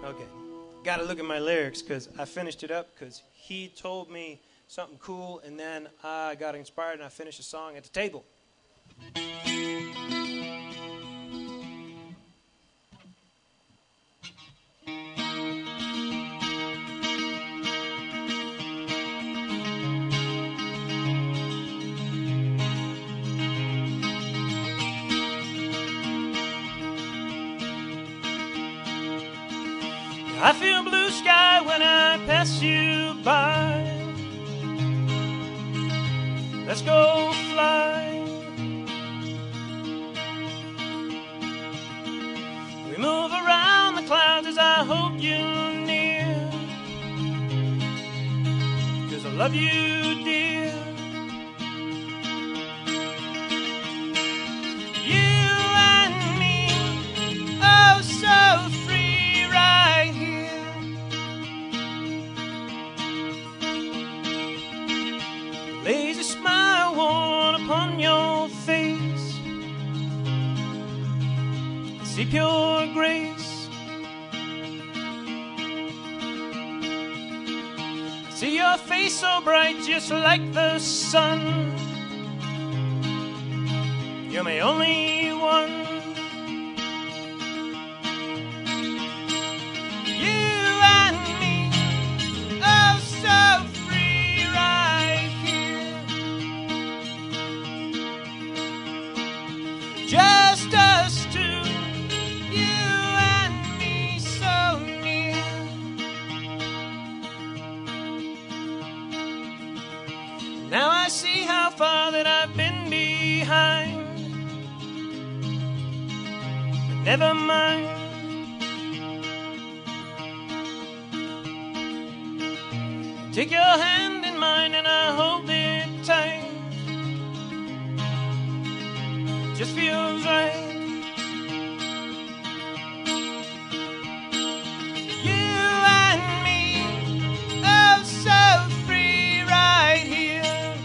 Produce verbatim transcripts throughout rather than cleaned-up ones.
Okay. Got to look at my lyrics because I finished it up because he told me something cool, and then I got inspired and I finished the song at the table. I feel blue sky when I pass you by. Let's go fly. We move around the clouds as I hold you near, 'cause I love you, dear. You and me, oh so free right here. Lazy smile worn upon your face, see pure grace. See your face so bright, just like the sun. You're my only one. You and me, oh so free right here. Just us two, you and me so near. Now I see how far that I've been behind. But never mind. Take your hand in mine and I hold it tight. Just feels right. You and me, oh so free right here.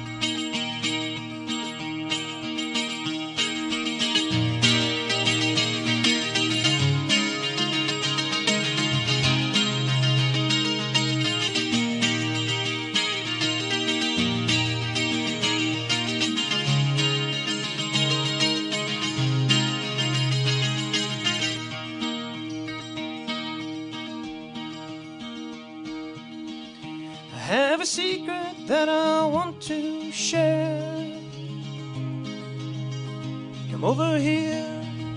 I have a secret that I want to share. Come over here.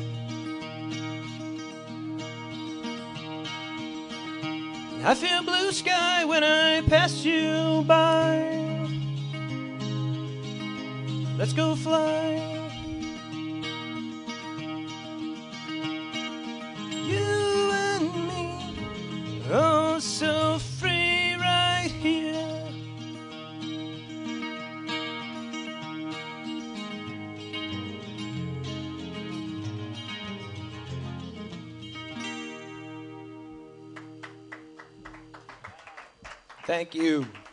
I feel blue sky when I pass you by. Let's go fly. You and me, oh so free right here. Thank you.